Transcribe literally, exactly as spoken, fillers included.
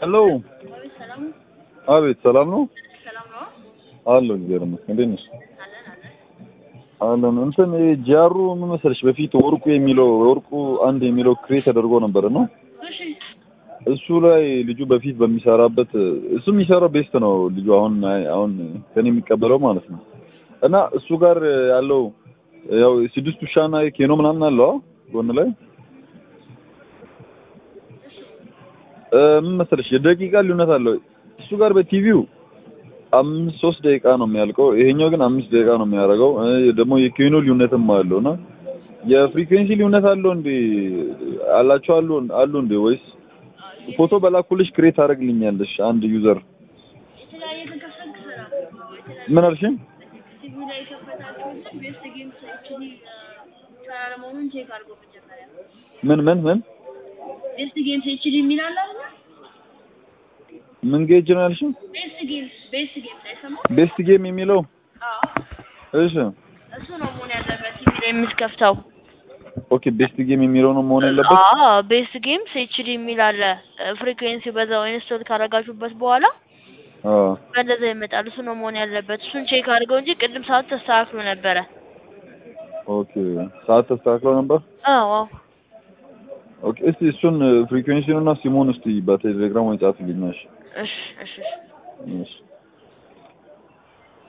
ሄሎ አቤት ሰላም ነው ሰላም ነው አሎ ይገርም እንዴት ነሽ አለን እንትን ጃሩ ምን መሰለሽ በፊት ወርቁ የሚለው ወርቁ አንድ የሚለው ክሬት ተደርጎ ነበር ነው እሺ እሱ ላይ ልጁ በፊት በሚሰራበት እሱ የሚሰራው ቤስት ነው ልጁ አሁን አሁን ከኔ የሚቀበለው ማለት ነው እና እሱ ጋር ያለው ያው ስድስት ሻና ኬኖ ምናምን አለው ጎን ላይ ምን መሰለሽ የደቂቃ ልዩነት አለው እሱ ጋር በቲቪው አምስት ሶስት ደቂቃ ነው የሚያልቀው ይሄኛው ግን አምስት ደቂቃ ነው የሚያደርገው ደግሞ የኬኖ ልዩነትም አለውና የፍሪኩዌንሲ ልዩነት አለው እንዴ አላችሁ አሉ አሉ እንዴ ወይስ ፎቶ በላኩልሽ ክሬት አደርግልኛለሽ አንድ ዩዘር የተለያየ ተከፈንክ ሰራ ምን አልሽኝ ቲቪ ላይ ከፈታችሁ ቤስት ጌምስ ኤችዲ ሰራለሞን ቼክ አድርጎ መጀመሪያ ምን ምን ምን ቤስት ጌምስ ኤችዲ ሚላል አይደል ምን ጌጅ ነው ያልሽኝ ቤስት ጌምስ ቤስት ጌምስ አይሰማው ቤስት ጌም የሚለው አዎ እሺ እሱ ነው መሆን ያለበት ቲቪ ላይ የምትከፍተው ኦኬ ቤስት ጌም የሚለው ነው መሆን ያለበት አዎ ቤስት ጌምስ ኤችዲ ሚላል ፍሪኩዌንሲ በዛው ኢንስቶል ካረጋችሁበት በኋላ አዎ እንደዛ ይመጣል እሱ ነው መሆን ያለበት እሱን ቼክ አድርገው እንጂ ቅድም ሰዓት ተስተካክሎ ነበረ ኦኬ ሰዓት ተስተካክሎ ነበር አዎ ኦኬ እስቲ እሱን ፍሪኩዌንሲውና ሲሞን እስቲ በቴሌግራም ወይ ጻፍልኝ እሺ እሺ እሺ እሺ